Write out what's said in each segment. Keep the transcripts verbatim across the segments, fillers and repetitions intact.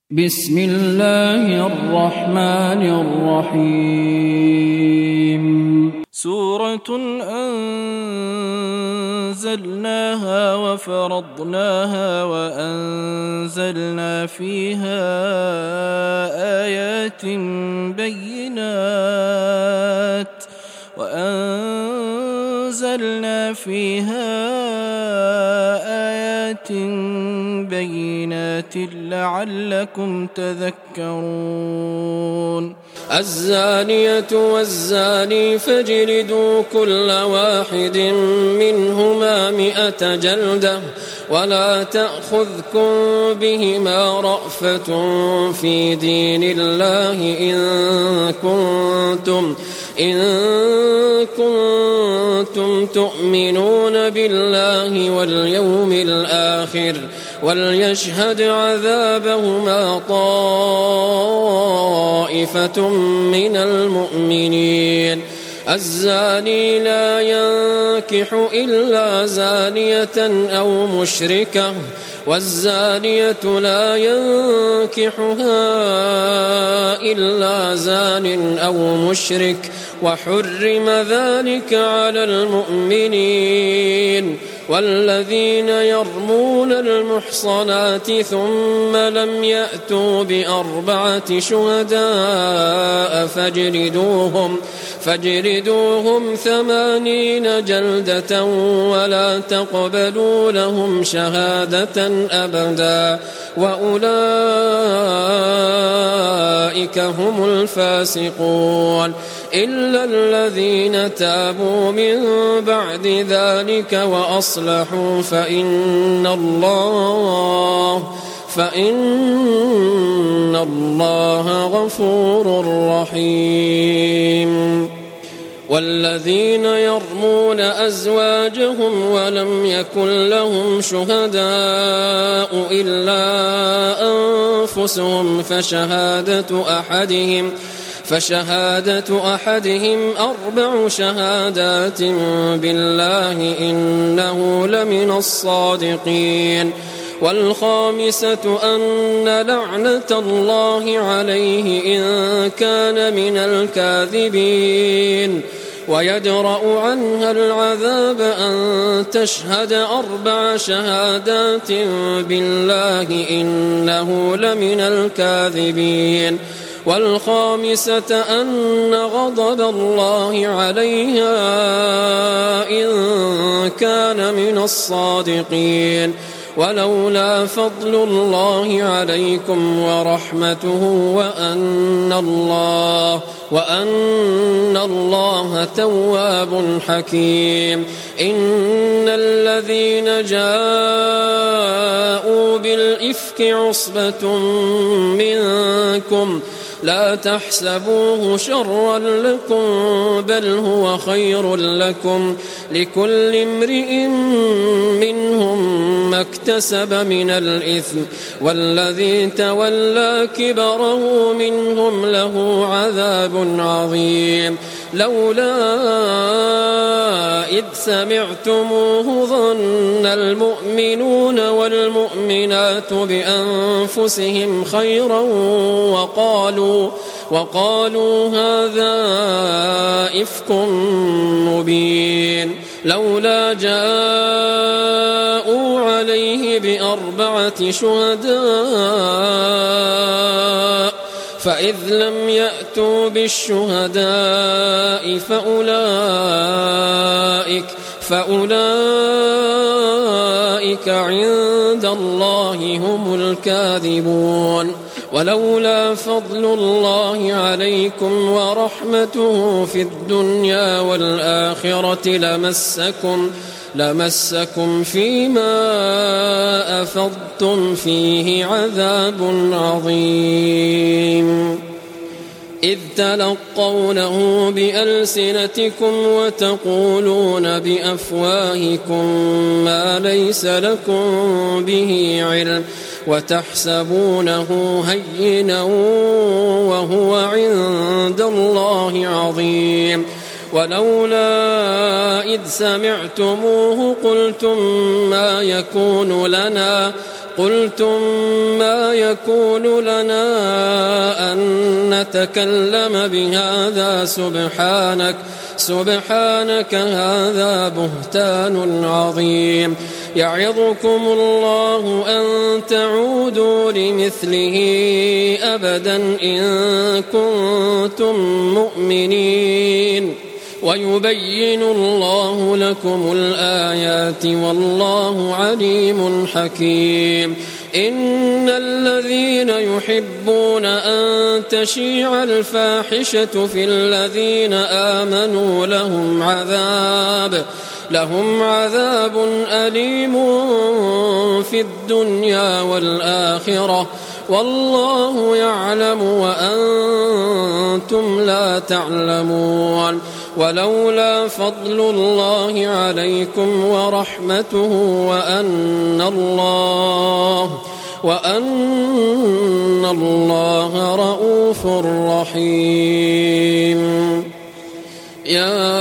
بسم الله الرحمن الرحيم سورة أنزلناها وفرضناها وأنزلنا فيها آيات بينات وأنزلنا فيها آيات بينات لعلكم تذكرون الزانية والزاني فاجلدوا كل واحد منهما مئة جلدة ولا تأخذكم بهما رأفة في دين الله إن كنتم إن كنتم تؤمنون بالله واليوم الآخر وليشهد عذابهما طائفة من المؤمنين. الزاني لا ينكح إلا زانية أو مشركة والزانية لا ينكحها إلا زان أو مشرك وحرم ذلك على المؤمنين. والذين يرمون المحصنات ثم لم يأتوا بأربعة شهداء فاجلدوهم فاجلدوهم ثمانين جلدة ولا تقبلوا لهم شهادة أبدا وأولئك هم الفاسقون إلا الذين تابوا من بعد ذلك وأصلحوا فإن الله فإن الله غفور رحيم. والذين يرمون أزواجهم ولم يكن لهم شهداء إلا أنفسهم فشهادة أحدهم فشهادة أحدهم أربع شهادات بالله إنه لمن الصادقين. والخامسة أن لعنة الله عليه إن كان من الكاذبين. ويدرأ عنها العذاب أن تشهد أربع شهادات بالله إنه لمن الكاذبين. والخامسة أن غضب الله عليها إن كان من الصادقين. ولولا فضل الله عليكم ورحمته وأن الله وأن الله تواب حكيم. إن الذين جاءوا بالإفك عصبة منكم لا تحسبوه شرا لكم بل هو خير لكم لكل امرئ منهم ما اكتسب من الإثم والذي تولى كبره منهم له عذاب عظيم. لولا إذ سمعتموه ظن المؤمنون والمؤمنات بأنفسهم خيرا وقالوا وقالوا هذا إفك مبين. لولا جاءوا عليه بأربعة شهداء فإذ لم يأتوا بالشهداء فأولئك فأولئك عند الله هم الكاذبون. ولولا فضل الله عليكم ورحمته في الدنيا والآخرة لمسكم لمسكم فيما أفضتم فيه عذاب عظيم. إذ تلقونه بألسنتكم وتقولون بأفواهكم ما ليس لكم به علم وتحسبونه هينا وهو عند الله عظيم. ولولا إذ سمعتموه قلتم ما يكون لنا قلتم ما يكون لنا أن نتكلم بهذا سبحانك سبحانك هذا بهتان عظيم يعظكم الله أن تعودوا لمثله أبدا إن كنتم مؤمنين ويبين الله لكم الآيات والله عليم حكيم إن الذين يحبون أن تشيع الفاحشة في الذين آمنوا لهم عذاب لهم عذاب أليم في الدنيا والآخرة والله يعلم وأنتم لا تعلمون ولولا فضل الله عليكم ورحمته وأن الله وأن الله رؤوف رحيم يا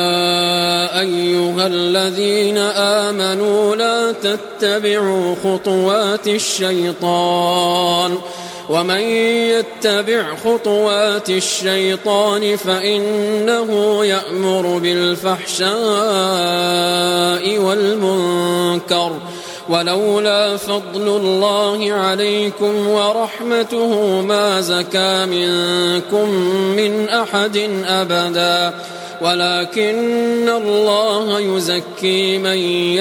أيها الذين آمنوا لا تتبعوا خطوات الشيطان ومن يتبع خطوات الشيطان فإنه يأمر بالفحشاء والمنكر ولولا فضل الله عليكم ورحمته ما زكى منكم من أحد أبدا ولكن الله يزكي من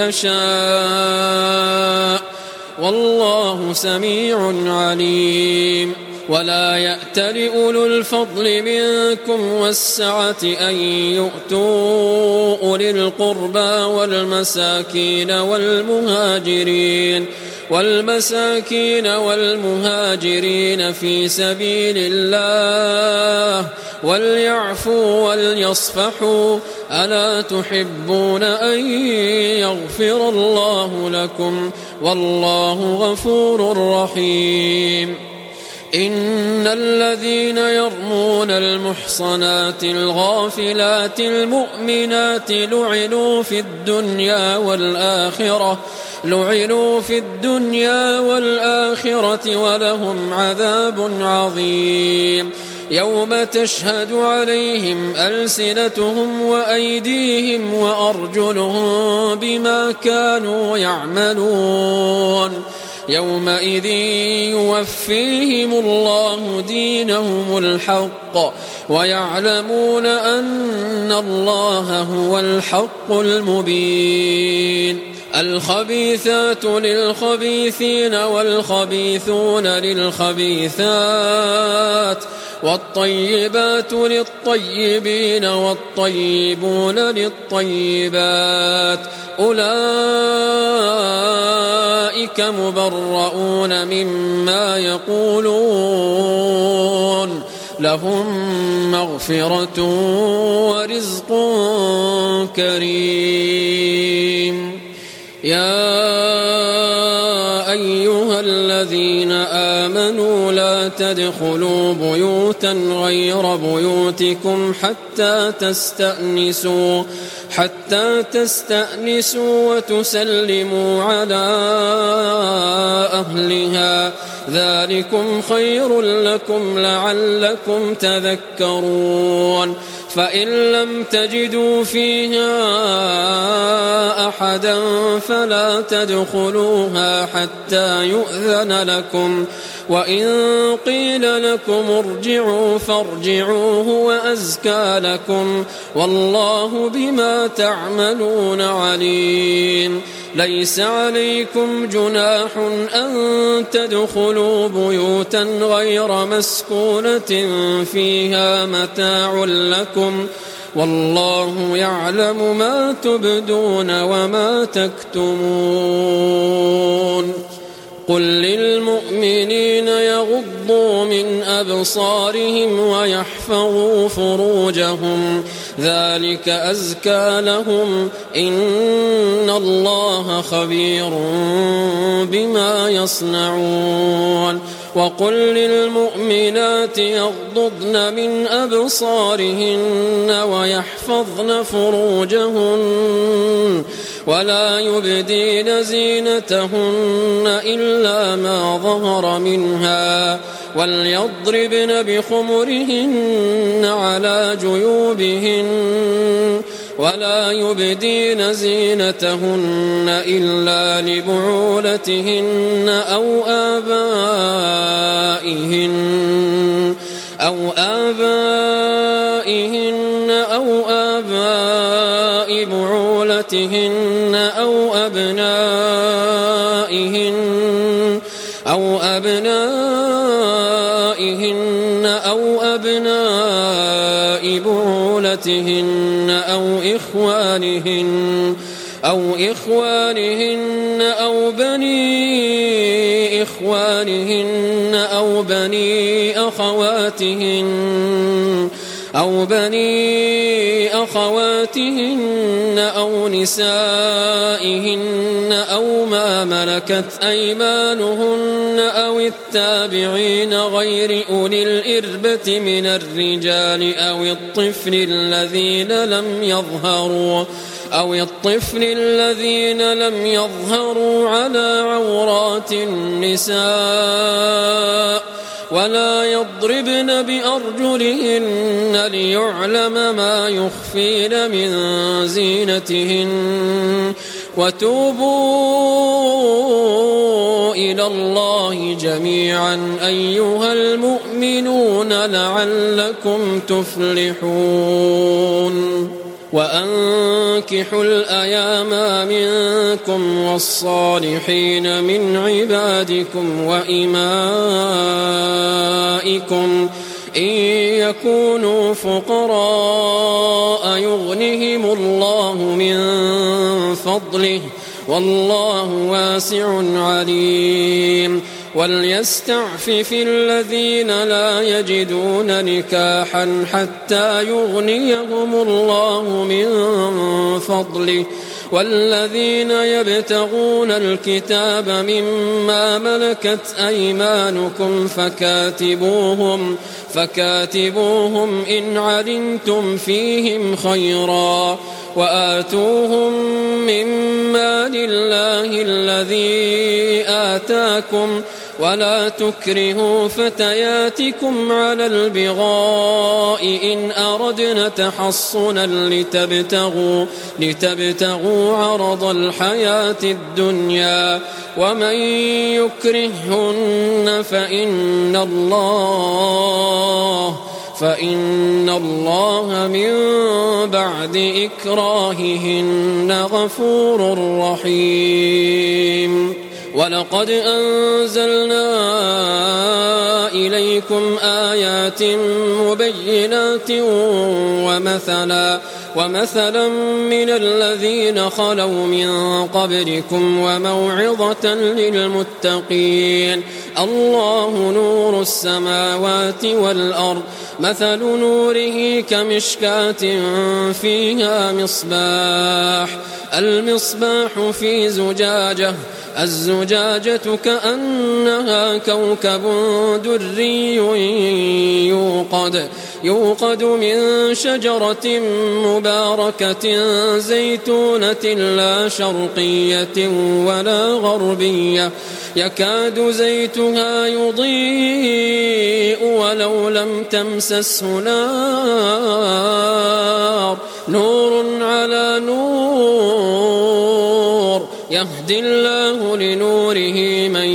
يشاء والله سميع عليم ولا يأتل أولو الفضل منكم والسعة أن يؤتوا أولي القربى والمساكين والمهاجرين والمساكين والمهاجرين في سبيل الله وليعفوا وليصفحوا ألا تحبون أن يغفر الله لكم والله غفور رحيم إن الذين يرمون المحصنات الغافلات المؤمنات لعنوا في الدنيا والآخرة لعنوا في الدنيا والآخرة ولهم عذاب عظيم يوم تشهد عليهم ألسنتهم وأيديهم وأرجلهم بما كانوا يعملون يومئذ يوفيهم الله دينهم الحق ويعلمون أن الله هو الحق المبين الخبيثات للخبيثين والخبيثون للخبيثات والطيبات للطيبين والطيبون للطيبات أولئك مبرؤون مما يقولون لهم مغفرة ورزق كريم يا أيها الذين آمنوا لا تدخلوا بيوتا غير بيوتكم حتى تستأنسوا حتى تستأنسوا وتسلموا على أهلها ذلكم خير لكم لعلكم تذكرون فإن لم تجدوا فيها أحدا فلا تدخلوها حتى يؤذن لكم وإن قيل لكم ارجعوا فارجعوا هو أزكى لكم والله بما تعملون عليم ليس عليكم جناح أن تدخلوا بيوتا غير مسكونة فيها متاع لكم والله يعلم ما تبدون وما تكتمون قل للمؤمنين يغضوا من أبصارهم ويحفظوا فروجهم ذلك أزكى لهم إن الله خبير بما يصنعون وقل للمؤمنات يغضضن من أبصارهن ويحفظن فروجهن ولا يبدين زينتهن إلا ما ظهر منها وليضربن بخمرهن على جيوبهن ولا يبدين زينتهن إلا لبعولتهن أو آبائهن أو آبائهن أو آباء بعولتهن أو أبنائهن أو أبنائهن أو أبناء بعولتهن أو إخوانهن أو إخوانهن أو بني إخوانهن أو بني أخواتهن أو بني أخواتهن أو نسائهن أو ما ملكت أيمانهن أو التابعين غير أولي الإربة من الرجال أو الطفل الذين لم يظهروا أو الطفل الذين لم يظهروا على عورات النساء ولا يضربن بأرجلهن ليعلم ما يخفين من زينتهن وتوبوا إلى الله جميعا أيها المؤمنون لعلكم تفلحون وأنكحوا الأيام منكم والصالحين من عبادكم وإمائكم إن يكونوا فقراء يغنهم الله من فضله والله واسع عليم وليستعفف الذين لا يجدون نكاحا حتى يغنيهم الله من فضله والذين يبتغون الكتاب مما ملكت أيمانكم فكاتبوهم فكاتبوهم إن علمتم فيهم خيرا وآتوهم من مال الله الذي آتاكم ولا تكرهوا فتياتكم على البغاء إن أردنا تحصنا لتبتغوا, لتبتغوا عرض الحياة الدنيا ومن يكرهن فإن الله فإن الله من بعد إكراههن غفور رحيم ولقد أنزلنا إليكم آيات مبينات ومثلا ومثلا من الذين خلوا من قبلكم وموعظة للمتقين الله نور السماوات والأرض مثل نوره كمشكاة فيها مصباح المصباح في زجاجة الزجاجة كأنها كوكب دري يوقد يوقد من شجرة مباركة زيتونة لا شرقية ولا غربية يكاد زيتها يضيء ولو لم تمسسه نار نور على نور يهدي الله لنوره من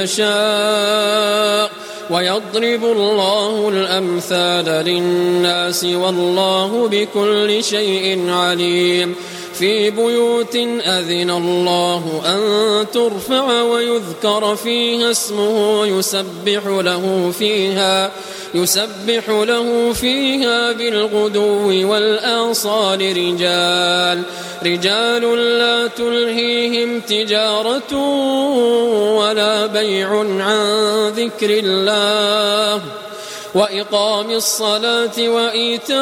يشاء ويضرب الله الأمثال للناس والله بكل شيء عليم في بيوت أذن الله أن ترفع ويذكر فيها اسمه يسبح له فيها يسبح له فيها بالغدو والآصال رجال رجال لا تلهيهم تجارة ولا بيع عن ذكر الله وإقام الصلاة وإيتاء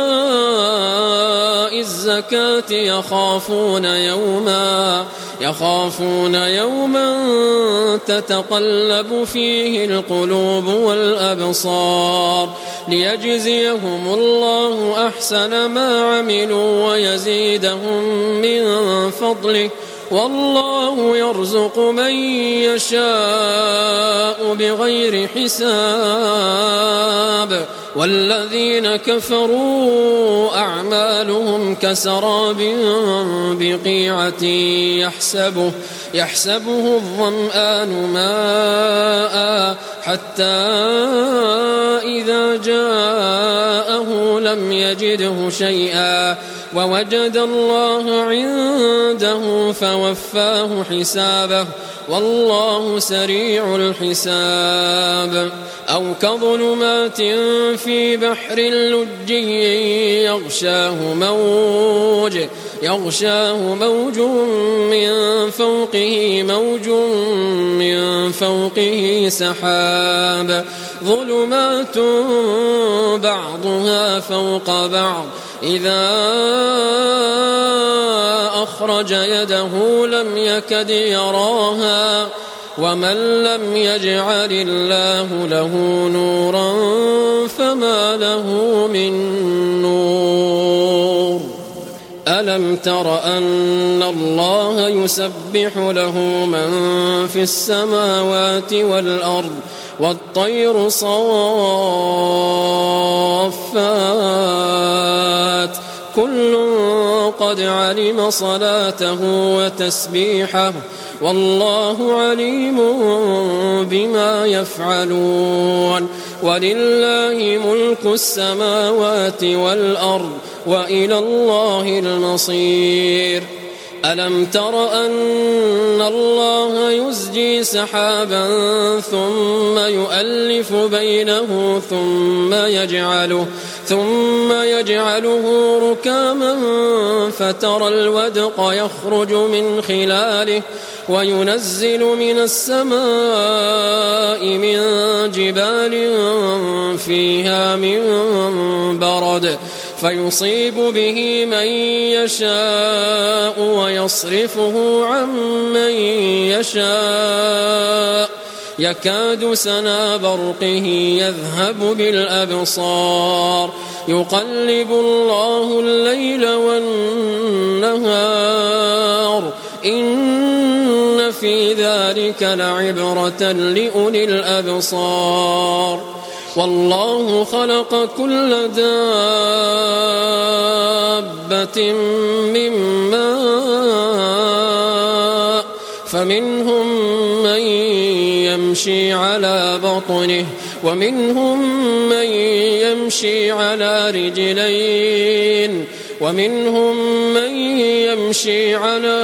الزكاة يخافون يوما يخافون يوما تتقلب فيه القلوب والأبصار ليجزيهم الله أحسن ما عملوا ويزيدهم من فضله والله يرزق من يشاء بغير حساب. والذين كفروا أعمالهم كسراب بقيعة يحسبه يحسبه الظمآن ماء حتى إذا جاءه لم يجده شيئا ووجد الله عنده فوفاه حسابه والله سريع الحساب. أو كظلمات في بحر لجي يغشاه موج يغشاه موج من فوقه موج من فوقه سحاب ظلمات بعضها فوق بعض إذا أخرج يده لم يكد يراها ومن لم يجعل الله له نورا فما له من نور. ألم تر أن الله يسبح له من في السماوات والأرض والطير صافات كل قد علم صلاته وتسبيحه والله عليم بما يفعلون. ولله ملك السماوات والأرض وإلى الله المصير. ألم تر أن الله يزجي سحابا ثم يؤلف بينه ثم يجعله ثم يجعله ركاما فترى الودق يخرج من خلاله وينزل من السماء من جبال فيها من برد فيصيب به من يشاء ويصرفه عن من يشاء يكاد سنا برقه يذهب بالأبصار يقلب الله الليل والنهار إن في ذلك لعبرة لأولي الأبصار. والله خلق كل دابة من ماء فمنهم من يمشي على بطنه ومنهم من يمشي على رجلين ومنهم من يمشي على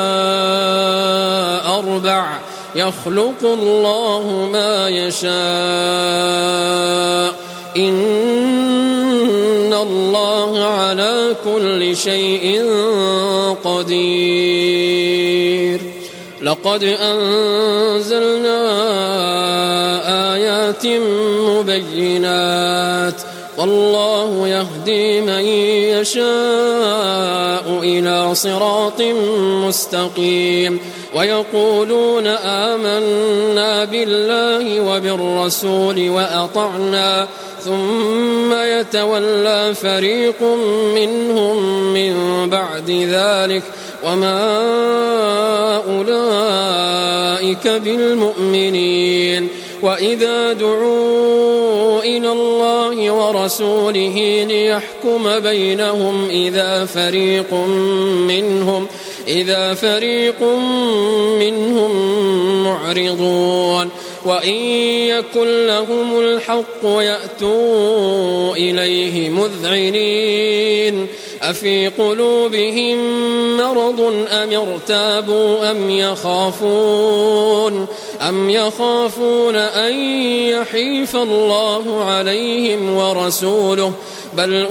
أربع يخلق الله ما يشاء إن الله على كل شيء قدير. لقد أنزلنا آيات مبينات والله يهدي من يشاء إلى صراط مستقيم. ويقولون آمنا بالله وبالرسول وأطعنا ثم يتولى فريق منهم من بعد ذلك وما أولئك بالمؤمنين. وإذا دعوا إلى الله ورسوله ليحكم بينهم إذا فريق منهم إذا فريق منهم معرضون وإن يكن لهم الحق يأتوا إليه مذعنين أفي قلوبهم مرض أم ارتابوا أم يخافون أم يخافون أن يحيف الله عليهم ورسوله بل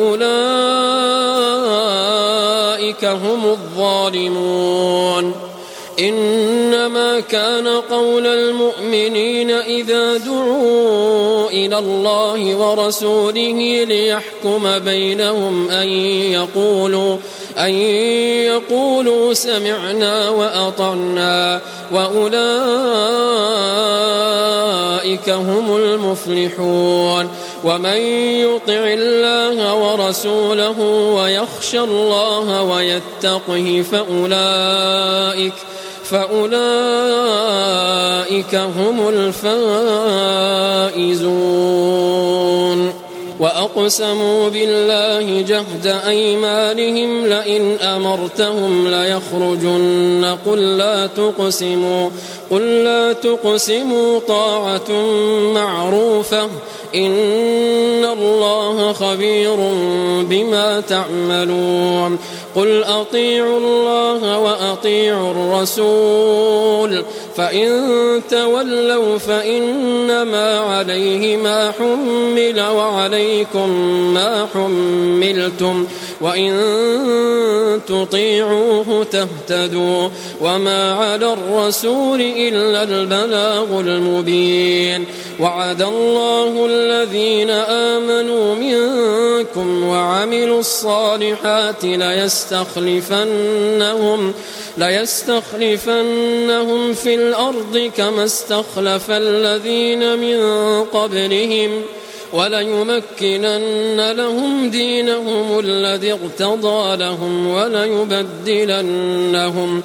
أولئك هم الظالمون. إنما كان قول المؤمنين إذا دعوا إلى الله ورسوله ليحكم بينهم أن يقولوا أن يقولوا سمعنا وأطعنا وأولئك هم المفلحون ومن يطع الله ورسوله ويخشى الله ويتقه فأولئك فأولئك هم الفائزون وأقسموا بالله جهد أيمانهم لئن أمرتهم ليخرجن قل لا تقسموا قل لا تقسموا طاعة معروفة إن الله خبير بما تعملون قل أطيعوا الله وأطيعوا الرسول فإن تولوا فإنما عليه ما حمل وعليكم ما حملتم وإن تطيعوه تهتدوا وما على الرسول إلا البلاغ المبين وعد الله الذين آمنوا منكم وعملوا الصالحات ليستخلفنهم ليستخلفنهم في الأرض كما استخلف الذين من قبلهم وليمكنن لهم دينهم الذي ارتضى لهم وليبدلنهم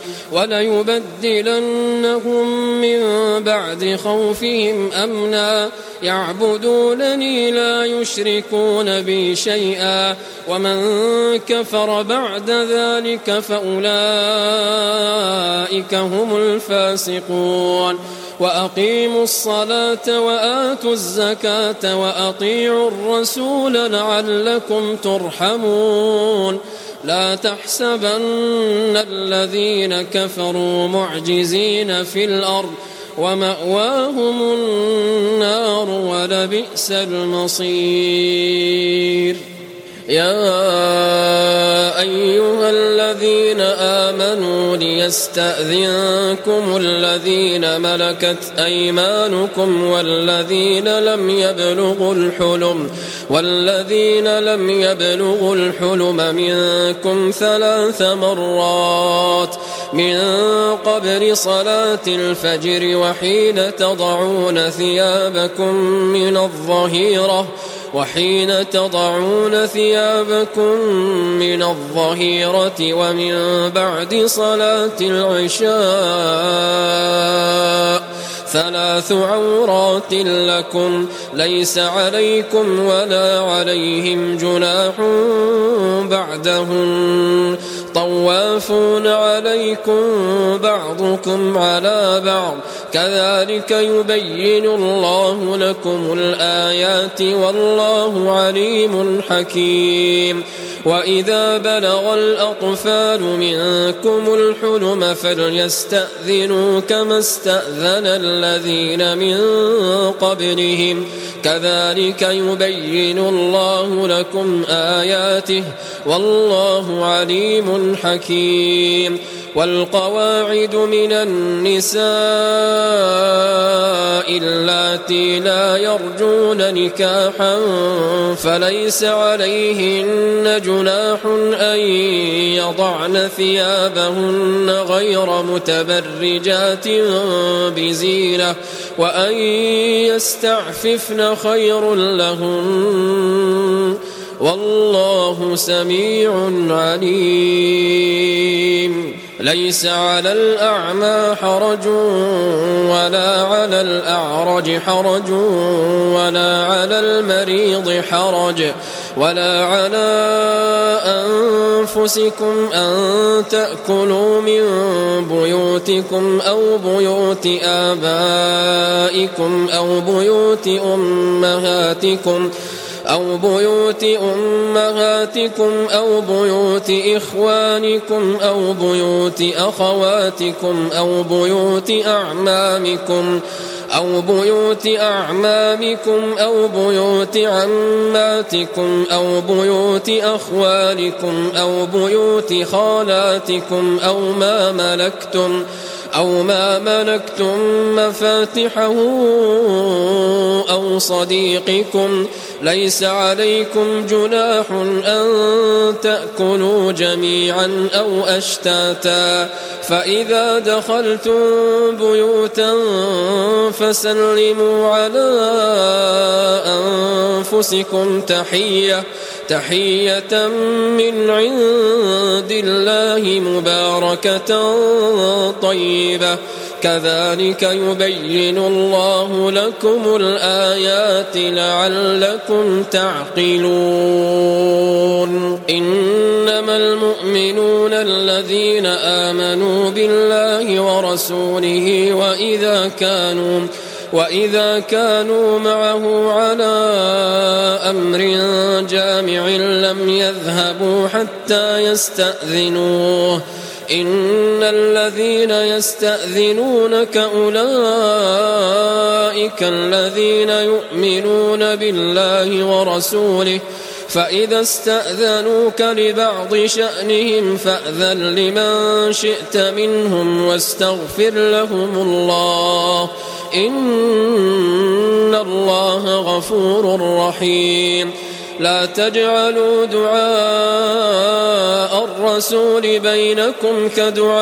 وليبدلنهم من بعد خوفهم أمنا يعبدونني لا يشركون بي شيئا ومن كفر بعد ذلك فأولئك هم الفاسقون وأقيموا الصلاة وآتوا الزكاة وأطيعوا الرسول لعلكم ترحمون لا تحسبن الذين كفروا معجزين في الأرض ومأواهم النار ولبئس المصير يا أيها الذين آمنوا ليستأذنكم الذين ملكت أيمانكم والذين لم يبلغوا الحلم والذين لم يبلغوا الحلم منكم ثلاث مرات من قبل صلاة الفجر وحين تضعون ثيابكم من الظهيرة وحين تضعون ثيابكم من الظهيرة ومن بعد صلاة العشاء ثلاث عورات لكم ليس عليكم ولا عليهم جناح بعدهن طوافون عليكم بعضكم على بعض كذلك يبين الله لكم الآيات والله عليم حكيم وإذا بلغ الأطفال منكم الحلم فليستأذنوا كما استأذن الذين من قبلهم كذلك يبين الله لكم آياته والله عليم حكيم والقواعد من النساء اللاتي لا يرجون نكاحا فليس عليهن جناح أن يضعن ثيابهن غير متبرجات بزينة وأن يستعففن خير لهن والله سميع عليم ليس على الأعمى حرج ولا على الأعرج حرج ولا على المريض حرج ولا على أنفسكم أن تأكلوا من بيوتكم أو بيوت آبائكم أو بيوت أمهاتكم أو بيوت أمهاتكم أو بيوت إخوانكم أو بيوت أخواتكم أو بيوت أعمامكم أو بيوت أعمامكم أو بيوت عماتكم أو بيوت أخوالكم أو بيوت خالاتكم أو ما ملكتم أو ما ملكتم مفاتحه أو صديقكم ليس عليكم جناح أن تأكلوا جميعا أو أشتاتا فإذا دخلتم بيوتا فسلموا على أنفسكم تحية تحية من عند الله مباركة طيبة كذلك يبين الله لكم الآيات لعلكم تعقلون إنما المؤمنون الذين آمنوا بالله ورسوله وإذا كانوا وإذا كانوا معه على أمر جامع لم يذهبوا حتى يستأذنوه إن الذين يستأذنونك أولئك الذين يؤمنون بالله ورسوله فإذا استأذنوك لبعض شأنهم فأذن لمن شئت منهم واستغفر لهم الله إن الله غفور رحيم لا تجعلوا دعاء الرسول بينكم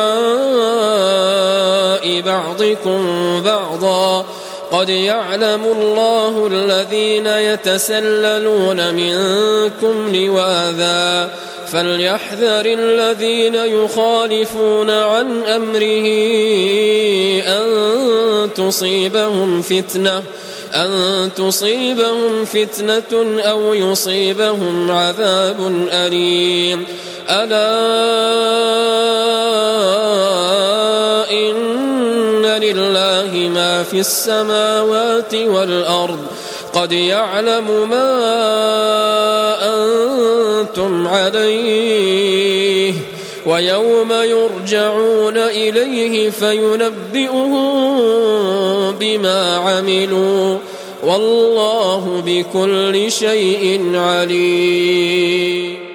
كدعاء بعضكم بعضا قد يعلم الله الذين يتسللون منكم لواذا فليحذر الذين يخالفون عن أمره أن تصيبهم فتنة أن تصيبهم فتنة أو يصيبهم عذاب أليم ألا إن لله ما في السماوات والأرض قد يعلم ما أنتم عليه ويوم يرجعون إليه فينبئهم بما عملوا والله بكل شيء عليم.